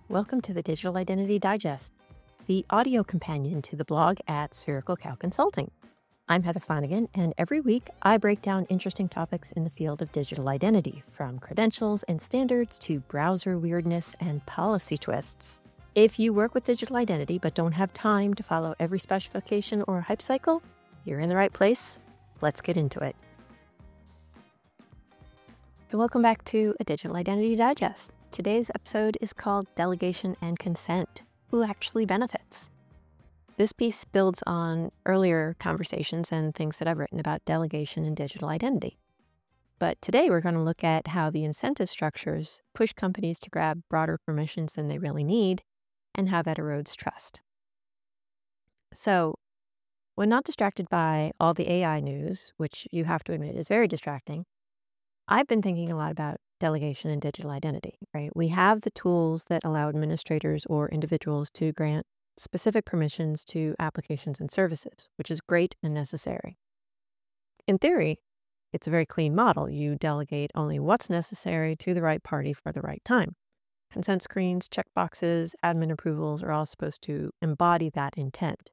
Welcome to the Digital Identity Digest, the audio companion to the blog at Spherical Cow Consulting. I'm Heather Flanagan, and every week I break down interesting topics in the field of digital identity, from credentials and standards to browser weirdness and policy twists. If you work with digital identity but don't have time to follow every specification or hype cycle, you're in the right place. Let's get into it. So welcome back to a Digital Identity Digest. Today's episode is called Delegation and Consent. Who actually benefits? This piece builds on earlier conversations and things that I've written about delegation and digital identity. But today we're going to look at how the incentive structures push companies to grab broader permissions than they really need and how that erodes trust. So, when not distracted by all the AI news, which you have to admit is very distracting, I've been thinking a lot about delegation and digital identity, right? We have the tools that allow administrators or individuals to grant specific permissions to applications and services, which is great and necessary. In theory, it's a very clean model. You delegate only what's necessary to the right party for the right time. Consent screens, checkboxes, admin approvals are all supposed to embody that intent.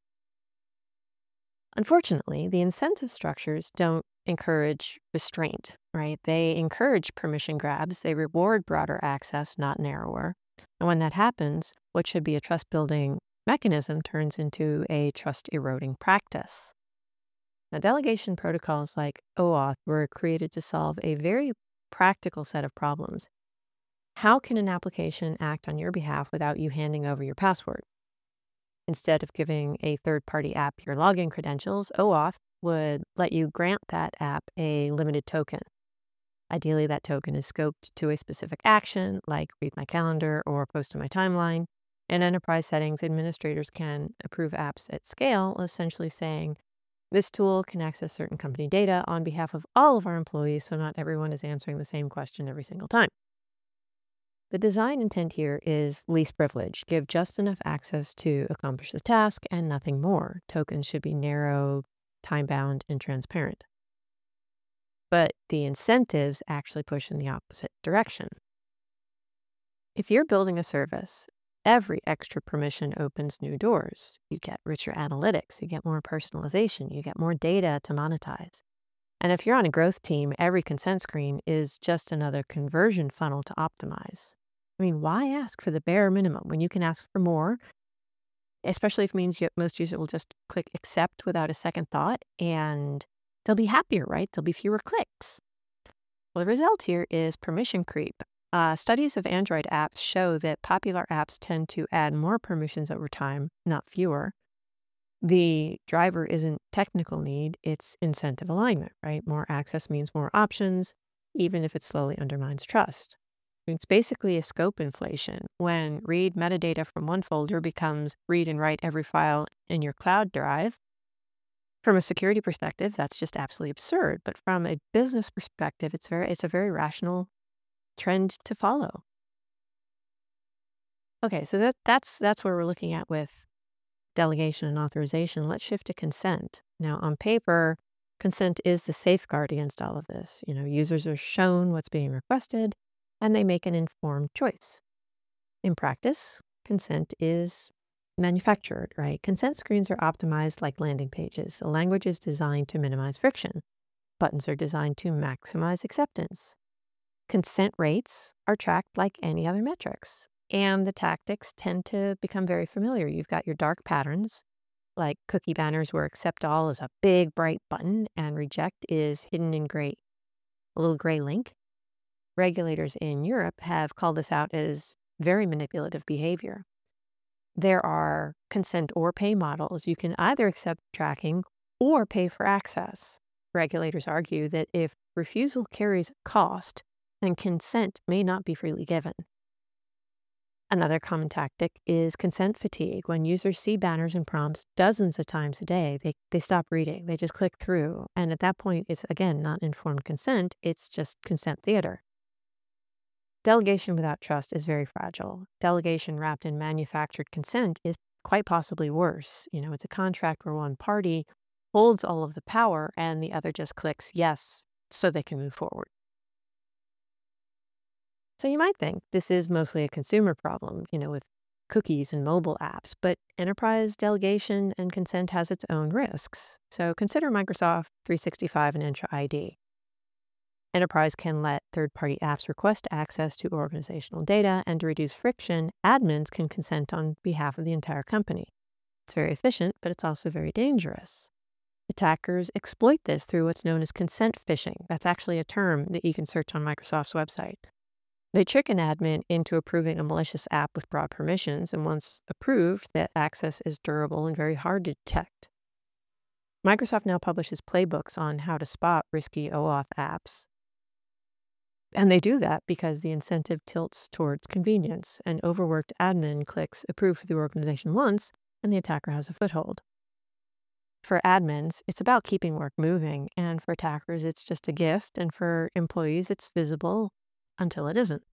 Unfortunately, the incentive structures don't encourage restraint, right? They encourage permission grabs. They reward broader access, not narrower. And when that happens, what should be a trust-building mechanism turns into a trust-eroding practice. Now, delegation protocols like OAuth were created to solve a very practical set of problems. How can an application act on your behalf without you handing over your password? Instead of giving a third-party app your login credentials, OAuth would let you grant that app a limited token. Ideally, that token is scoped to a specific action, like read my calendar or post to my timeline. In enterprise settings, administrators can approve apps at scale, essentially saying, this tool can access certain company data on behalf of all of our employees, so not everyone is answering the same question every single time. The design intent here is least privilege. Give just enough access to accomplish the task and nothing more. Tokens should be narrow, time-bound, and transparent. But the incentives actually push in the opposite direction. If you're building a service, every extra permission opens new doors. You get richer analytics, you get more personalization, you get more data to monetize. And if you're on a growth team, every consent screen is just another conversion funnel to optimize. I mean, why ask for the bare minimum when you can ask for more? Especially if it means most users will just click accept without a second thought, and they'll be happier, right? There'll be fewer clicks. Well, the result here is permission creep. Studies of Android apps show that popular apps tend to add more permissions over time, not fewer. The driver isn't technical need, it's incentive alignment, right? More access means more options, even if it slowly undermines trust. It's basically a scope inflation. When read metadata from one folder becomes read and write every file in your cloud drive, from a security perspective, that's just absolutely absurd. But from a business perspective, it's a very rational trend to follow. Okay, so that's where we're looking at with delegation and authorization. Let's shift to consent. Now, on paper, consent is the safeguard against all of this. Users are shown what's being requested, and they make an informed choice. In practice, consent is manufactured, right? Consent screens are optimized like landing pages. The language is designed to minimize friction. Buttons are designed to maximize acceptance. Consent rates are tracked like any other metrics. And the tactics tend to become very familiar. You've got your dark patterns, like cookie banners where accept all is a big, bright button and reject is hidden in a little gray link. Regulators in Europe have called this out as very manipulative behavior. There are consent or pay models. You can either accept tracking or pay for access. Regulators argue that if refusal carries a cost, then consent may not be freely given. Another common tactic is consent fatigue. When users see banners and prompts dozens of times a day, they stop reading. They just click through. And at that point, it's, again, not informed consent. It's just consent theater. Delegation without trust is very fragile. Delegation wrapped in manufactured consent is quite possibly worse. It's a contract where one party holds all of the power and the other just clicks yes so they can move forward. So you might think this is mostly a consumer problem, with cookies and mobile apps, but enterprise delegation and consent has its own risks. So consider Microsoft 365 and Entra ID. Enterprise can let third party apps request access to organizational data, and to reduce friction, admins can consent on behalf of the entire company. It's very efficient, but it's also very dangerous. Attackers exploit this through what's known as consent phishing. That's actually a term that you can search on Microsoft's website. They trick an admin into approving a malicious app with broad permissions, and once approved, that access is durable and very hard to detect. Microsoft now publishes playbooks on how to spot risky OAuth apps. And they do that because the incentive tilts towards convenience. An overworked admin clicks approve for the organization once, and the attacker has a foothold. For admins, it's about keeping work moving, and for attackers, it's just a gift, and for employees, it's visible until it isn't.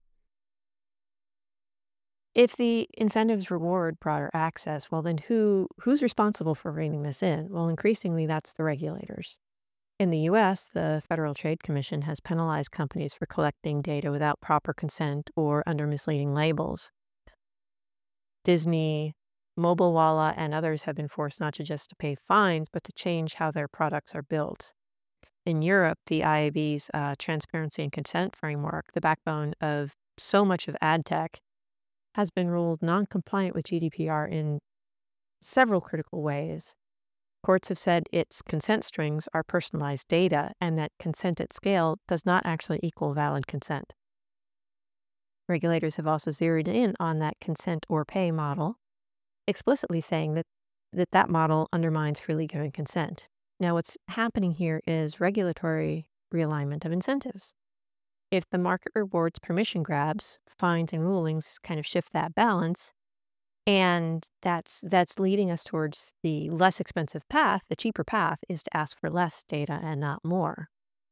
If the incentives reward broader access, well, then who's responsible for reining this in? Well, increasingly, that's the regulators. In the US, the Federal Trade Commission has penalized companies for collecting data without proper consent or under misleading labels. Disney, Mobilewalla, and others have been forced not just to pay fines, but to change how their products are built. In Europe, the IAB's Transparency and Consent Framework, the backbone of so much of ad tech, has been ruled non-compliant with GDPR in several critical ways. Courts have said its consent strings are personalized data, and that consent at scale does not actually equal valid consent. Regulators have also zeroed in on that consent or pay model, explicitly saying that model undermines freely given consent. Now, what's happening here is regulatory realignment of incentives. If the market rewards permission grabs, fines and rulings kind of shift that balance, and that's leading us towards the less expensive path. The cheaper path is to ask for less data and not more.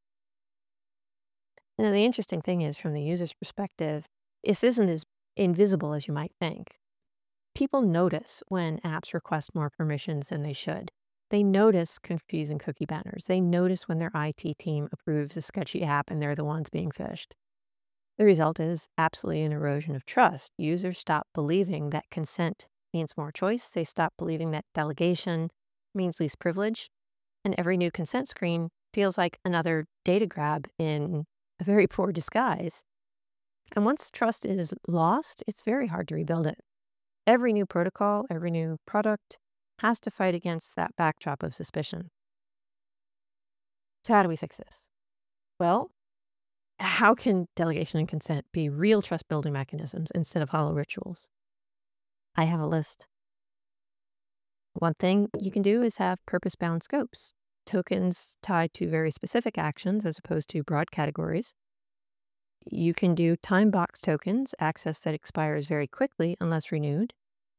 Now, the interesting thing is, from the user's perspective, this isn't as invisible as you might think. People notice when apps request more permissions than they should. They notice confusing cookie banners. They notice when their IT team approves a sketchy app and they're the ones being phished. The result is absolutely an erosion of trust. Users stop believing that consent means more choice. They stop believing that delegation means least privilege. And every new consent screen feels like another data grab in a very poor disguise. And once trust is lost, it's very hard to rebuild it. Every new protocol, every new product has to fight against that backdrop of suspicion. So how do we fix this? Well, how can delegation and consent be real trust building mechanisms instead of hollow rituals? I have a list. One thing you can do is have purpose bound scopes, tokens tied to very specific actions as opposed to broad categories. You can do time box tokens, access that expires very quickly unless renewed.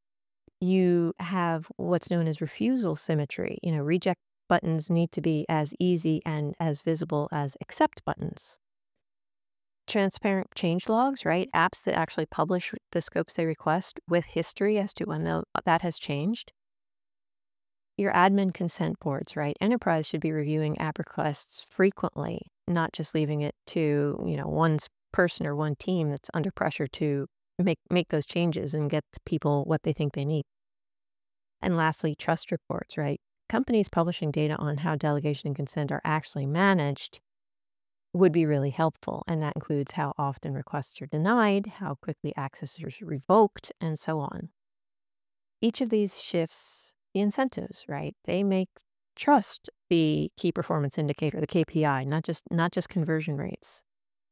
You have what's known as refusal symmetry. Reject buttons need to be as easy and as visible as accept buttons. Transparent change logs, right? Apps that actually publish the scopes they request with history as to when that has changed. Your admin consent boards, right? Enterprise should be reviewing app requests frequently, not just leaving it to, one person or one team that's under pressure to make those changes and get the people what they think they need. And lastly, trust reports, right? Companies publishing data on how delegation and consent are actually managed would be really helpful. And that includes how often requests are denied, how quickly access is revoked, and so on. Each of these shifts the incentives, right? They make trust the key performance indicator, the KPI, not just conversion rates.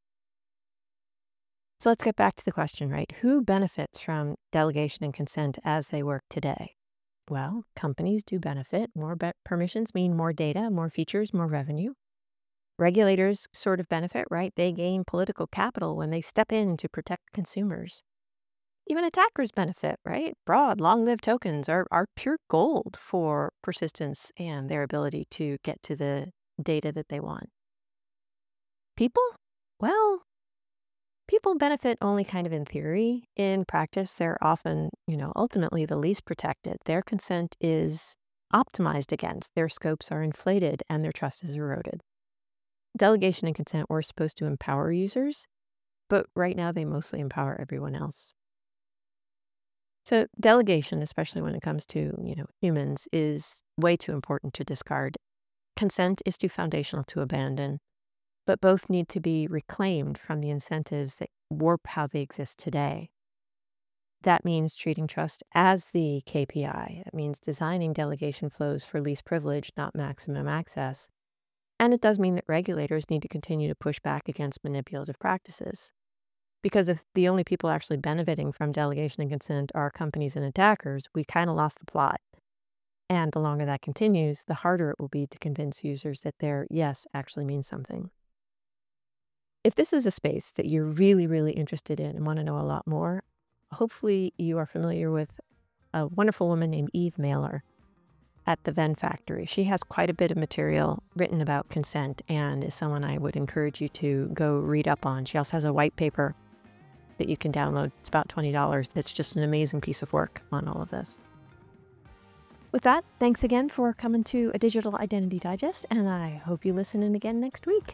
So let's get back to the question, right? Who benefits from delegation and consent as they work today? Well, companies do benefit. More permissions mean more data, more features, more revenue. Regulators sort of benefit, right? They gain political capital when they step in to protect consumers. Even attackers benefit, right? Broad, long-lived tokens are pure gold for persistence and their ability to get to the data that they want. People? Well, people benefit only kind of in theory. In practice, they're often, ultimately the least protected. Their consent is optimized against, their scopes are inflated, and their trust is eroded. Delegation and consent were supposed to empower users, but right now they mostly empower everyone else. So delegation, especially when it comes to, humans, is way too important to discard. Consent is too foundational to abandon, but both need to be reclaimed from the incentives that warp how they exist today. That means treating trust as the KPI. It means designing delegation flows for least privilege, not maximum access. And it does mean that regulators need to continue to push back against manipulative practices. Because if the only people actually benefiting from delegation and consent are companies and attackers, we kind of lost the plot. And the longer that continues, the harder it will be to convince users that their yes actually means something. If this is a space that you're really, really interested in and want to know a lot more, hopefully you are familiar with a wonderful woman named Eve Mailer at the Venn Factory. She has quite a bit of material written about consent and is someone I would encourage you to go read up on. She also has a white paper that you can download. It's about $20. It's just an amazing piece of work on all of this. With that, thanks again for coming to a Digital Identity Digest, and I hope you listen in again next week.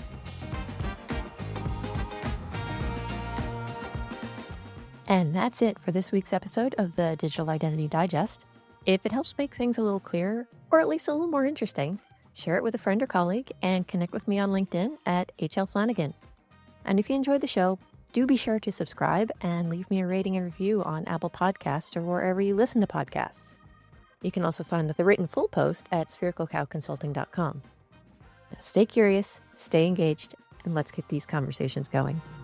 And that's it for this week's episode of the Digital Identity Digest. If it helps make things a little clearer, or at least a little more interesting, share it with a friend or colleague and connect with me on LinkedIn at HL Flanagan. And if you enjoyed the show, do be sure to subscribe and leave me a rating and review on Apple Podcasts or wherever you listen to podcasts. You can also find the written full post at sphericalcowconsulting.com. Now stay curious, stay engaged, and let's get these conversations going.